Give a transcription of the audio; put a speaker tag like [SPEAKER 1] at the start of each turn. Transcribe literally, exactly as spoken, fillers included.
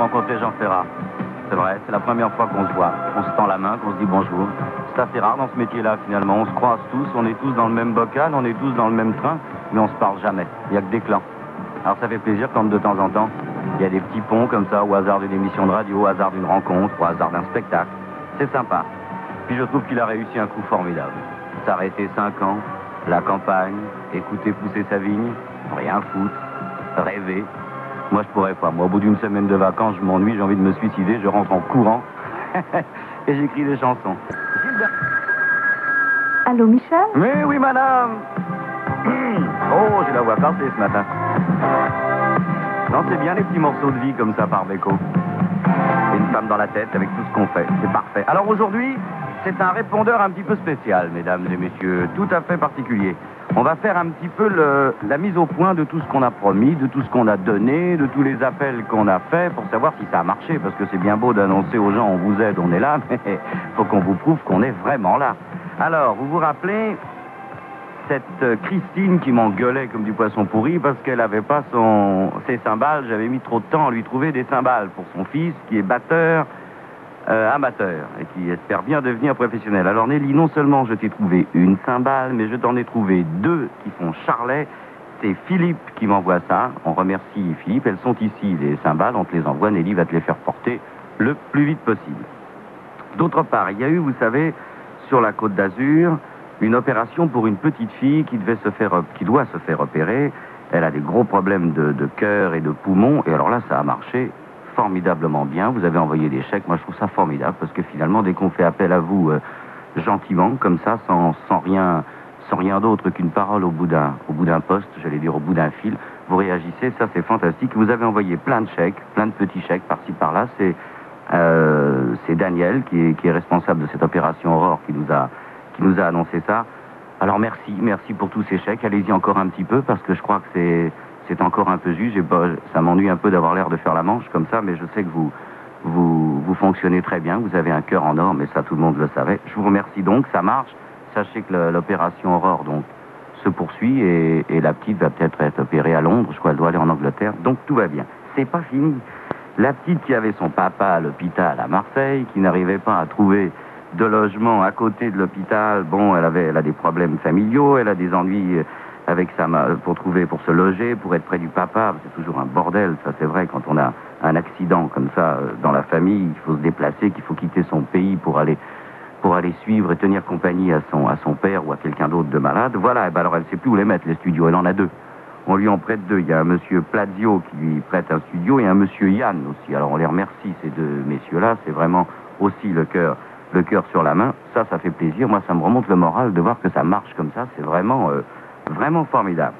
[SPEAKER 1] rencontrer Jean Ferrat. C'est vrai, c'est la première fois qu'on se voit. On se tend la main, qu'on se dit bonjour. C'est assez rare dans ce métier-là, finalement. On se croise tous, on est tous dans le même bocal, on est tous dans le même train, mais on se parle jamais. Il n'y a que des clans. Alors ça fait plaisir quand de temps en temps, il y a des petits ponts comme ça, au hasard d'une émission de radio, au hasard d'une rencontre, au hasard d'un spectacle. C'est sympa. Puis je trouve qu'il a réussi un coup formidable. S'arrêter cinq ans, la campagne, écouter pousser sa vigne, rien foutre, rêver. Moi, je pourrais pas. Moi, au bout d'une semaine de vacances, je m'ennuie, j'ai envie de me suicider, je rentre en courant et j'écris des chansons.
[SPEAKER 2] Allô, Michel?
[SPEAKER 1] Mais oui, madame. Oh, j'ai la voix cassée ce matin. Non, c'est bien les petits morceaux de vie comme ça par Beko. Une femme dans la tête avec tout ce qu'on fait. C'est parfait. Alors aujourd'hui, c'est un répondeur un petit peu spécial, mesdames et messieurs, tout à fait particulier. On va faire un petit peu le, la mise au point de tout ce qu'on a promis, de tout ce qu'on a donné, de tous les appels qu'on a faits pour savoir si ça a marché, parce que c'est bien beau d'annoncer aux gens on vous aide, on est là, mais il faut qu'on vous prouve qu'on est vraiment là. Alors, vous vous rappelez cette Christine qui m'engueulait comme du poisson pourri parce qu'elle n'avait pas son, ses cymbales. J'avais mis trop de temps à lui trouver des cymbales pour son fils qui est batteur euh, amateur et qui espère bien devenir professionnel. Alors Nelly, non seulement je t'ai trouvé une cymbale, mais je t'en ai trouvé deux qui font charlet. C'est Philippe qui m'envoie ça. On remercie Philippe. Elles sont ici, les cymbales. On te les envoie. Nelly va te les faire porter le plus vite possible. D'autre part, il y a eu, vous savez, sur la Côte d'Azur, une opération pour une petite fille qui devait se faire, qui doit se faire opérer. Elle a des gros problèmes de, de cœur et de poumons. Et alors là, ça a marché formidablement bien. Vous avez envoyé des chèques. Moi, je trouve ça formidable parce que finalement, dès qu'on fait appel à vous euh, gentiment, comme ça, sans, sans rien, sans rien d'autre qu'une parole au bout d'un, au bout d'un poste, j'allais dire au bout d'un fil, vous réagissez. Ça, c'est fantastique. Vous avez envoyé plein de chèques, plein de petits chèques par-ci par-là. C'est, euh, c'est Daniel qui est, qui est responsable de cette opération Aurore qui nous a qui nous a annoncé ça. Alors merci, merci pour tous ces chèques. Allez-y encore un petit peu parce que je crois que c'est, c'est encore un peu juste. J'ai pas, ça m'ennuie un peu d'avoir l'air de faire la manche comme ça, mais je sais que vous, vous, vous fonctionnez très bien. Vous avez un cœur en or, mais ça tout le monde le savait. Je vous remercie donc, ça marche. Sachez que le, l'opération Aurore donc se poursuit et, et la petite va peut-être être opérée à Londres. Je crois qu'elle doit aller en Angleterre. Donc tout va bien. C'est pas fini. La petite qui avait son papa à l'hôpital à Marseille, qui n'arrivait pas à trouver de logement à côté de l'hôpital. Bon, elle avait, elle a des problèmes familiaux, elle a des ennuis avec sa pour trouver, pour se loger, pour être près du papa. C'est toujours un bordel, ça c'est vrai. Quand on a un accident comme ça dans la famille, il faut se déplacer, qu'il faut quitter son pays pour aller, pour aller suivre et tenir compagnie à son, à son père ou à quelqu'un d'autre de malade. Voilà. Et ben alors elle sait plus où les mettre les studios. Elle en a deux. On lui en prête deux. Il y a un monsieur Plazio qui lui prête un studio et un monsieur Yann aussi. Alors on les remercie ces deux messieurs-là. C'est vraiment aussi le cœur. Le cœur sur la main, ça, ça fait plaisir. Moi, ça me remonte le moral de voir que ça marche comme ça. C'est vraiment, euh, vraiment formidable.